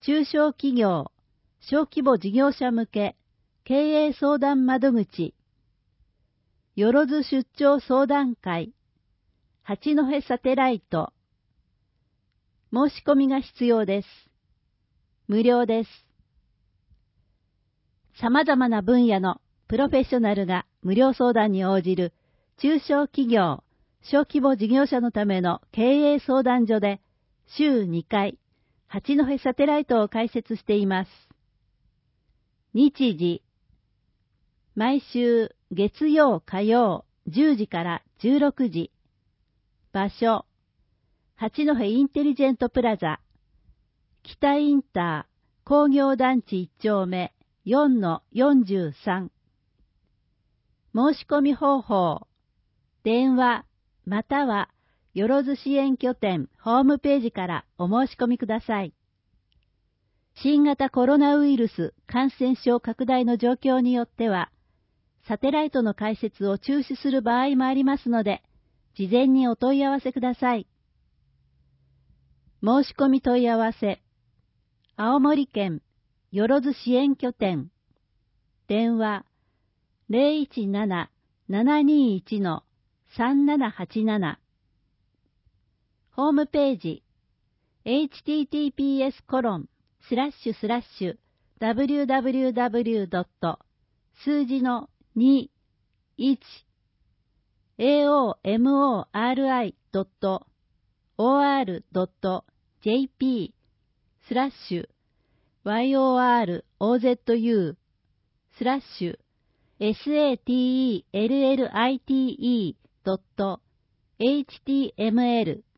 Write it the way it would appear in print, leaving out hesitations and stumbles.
中小企業、小規模事業者向け経営相談窓口、よろず出張相談会、八戸サテライト。申し込みが必要です。無料です。様々な分野のプロフェッショナルが無料相談に応じる中小企業、小規模事業者のための経営相談所で週2回、八戸サテライトを開設しています。日時、毎週月曜火曜10時から16時。場所、八戸インテリジェントプラザ、北インター工業団地1丁目 4-43。申し込み方法、電話またはよろず支援拠点ホームページからお申し込みください。新型コロナウイルス感染症拡大の状況によっては、サテライトの開設を中止する場合もありますので、事前にお問い合わせください。申し込み問い合わせ、青森県よろず支援拠点、電話 017-721-3787。ホームページ https://www. 数字の 21aomori.or.jp /YOROZU/SATELLITE.html